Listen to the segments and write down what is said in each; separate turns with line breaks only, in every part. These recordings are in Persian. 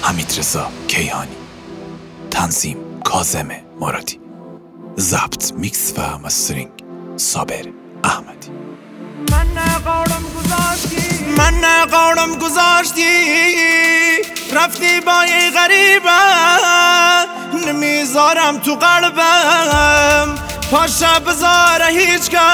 حمیدرضا کیهانی، تنظیم کاظم مرادی، ضبط میکس و مسترینگ صابر احمدی.
من نقارم گذاشتی رفتی با یه غریبه، نمیذارم تو قلبم پاشه بذاره هیچ که،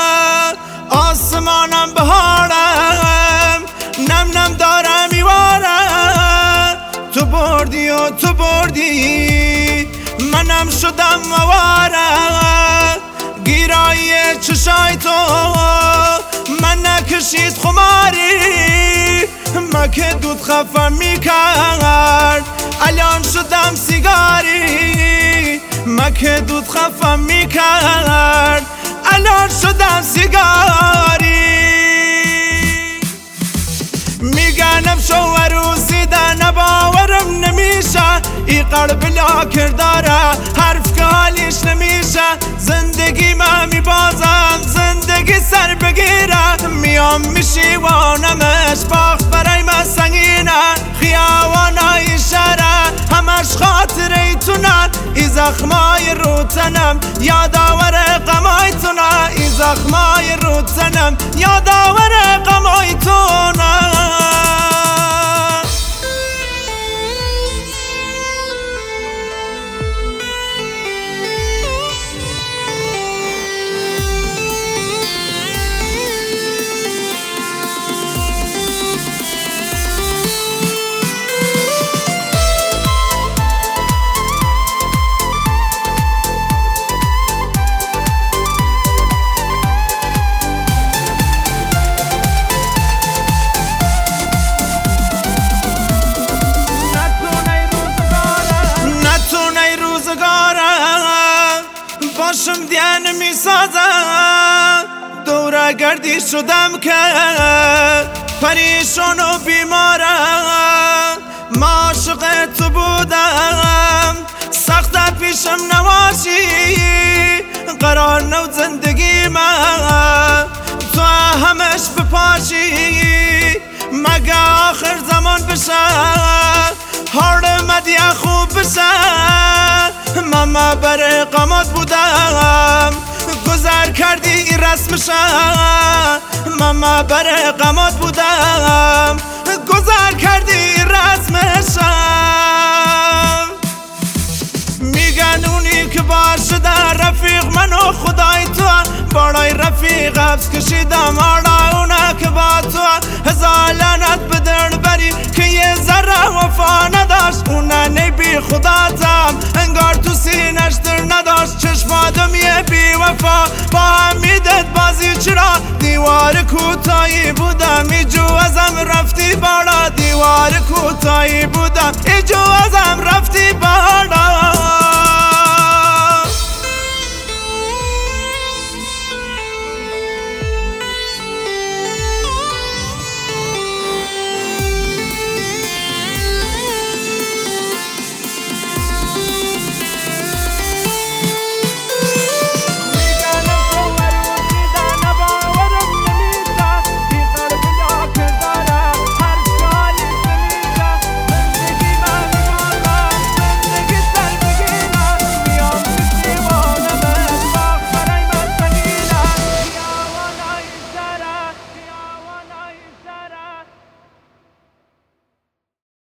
آسمانم بهارم نم نم داره میواره، تو بردی و تو بردی منم شدم مواره، گیرایی چشای تو من نکشید خماری، ما که دود خفم میکرد الان شدم سیگاری، ما که دود خفم میکرد الان شدم سیگاری. میگنم شو روزیدن باورم نمیشه، ای قلب لا کرداره حرف که حالیش نمیشه، زندگی ما میبازم زندگی سر بگیره، میام میشیوانمش باخت برای من سنگینه، خیاوانای شهره همش خاطره تونن، ای زخمای رو تنم یادآور غمای تونه، ای زخمای رو تنم یادآور غمای تونه. باشم دیان میسازم دوره گردی شدم که پریشان و بیمارم، ما عاشق تو بودم سخت پیشم نواشی، قرار نو زندگی من تو همش بپاشی، مگه آخر زمان بشه حال مدیه خوب بشه، ماما بر قامت بودم گذر کردی این رسمشه، ماما بر قامت بودم گذر کردی این رسمشه، میگن اونی که بار شده رفیق من و خدای تو، بالای رفیق حبس کشیدم آلا اونا که با تو، هزار لعنت به دل بری که یه ذره وفا نداشت، اونا نبی خداتم انگار تو سینش در نداشت، چشماتم یه بی وفا با هم میدد بازی چرا، دیوار کوتاهی بودم ایجو ازم رفتی بالا، دیوار کوتاهی بودم ایجو ازم رفتی بالا.